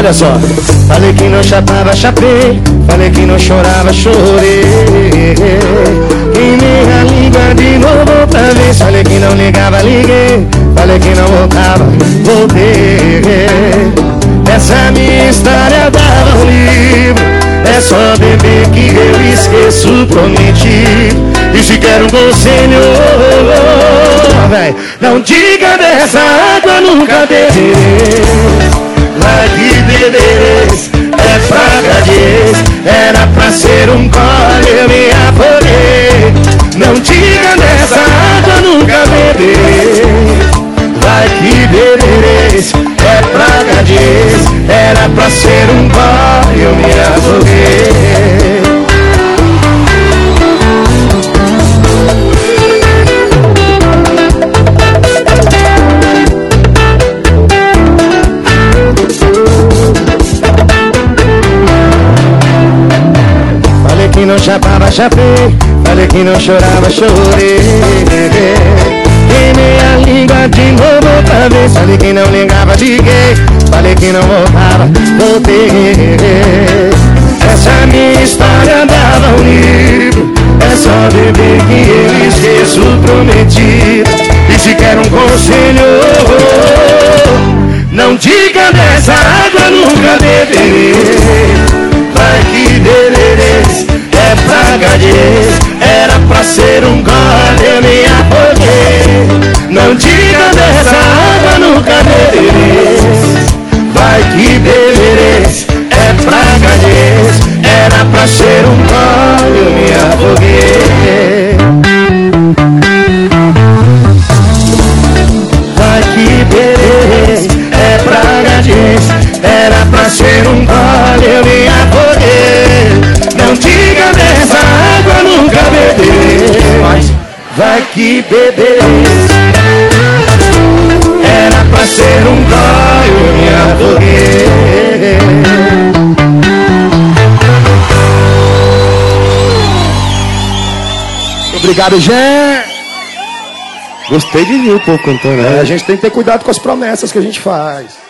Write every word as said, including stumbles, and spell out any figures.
Olha só. Falei que não chapava, chapei. Falei que não chorava, chorei. Queimei a língua de novo outra vez. Falei que não ligava, liguei. Falei que não voltava, voltei. Essa minha história dava um livro. É só beber que eu esqueço, prometi. E se quer um conselho, véi, não diga dessa água, nunca beberei. Vai que bebereis, é praga de ex. Era pra ser um gole, eu me afoguei. Não diga dessa água, nunca beberei. Vai que bebereis, é praga de ex. Era pra ser um gole, eu me afoguei. Falei que não chapava, chapei. Falei que não chorava, chorei. Queimei a língua de novo outra vez. Falei que não ligava, liguei. Falei que não voltava, voltei. Essa minha história dava um livro. É só beber que eu esqueço, prometido. E se quer um conselho, não diga dessa água, nunca beberei. Vai que bebereis, é praga de ex. Era pra ser um gole, eu me afoguei. Não diga dessa água, nunca bebereis. Vai que bebereis, é praga de ex. Era pra ser um gole, eu me afoguei. Vai que bebereis, é praga de ex. Era pra ser um gole, eu me afoguei. Não diga dessa água, nunca beberei. Mas vai que bebereis, era pra ser um gole, eu me afoguei. Obrigado, Gé. Gostei de ver o povo cantando, né? É, a gente tem que ter cuidado com as promessas que a gente faz.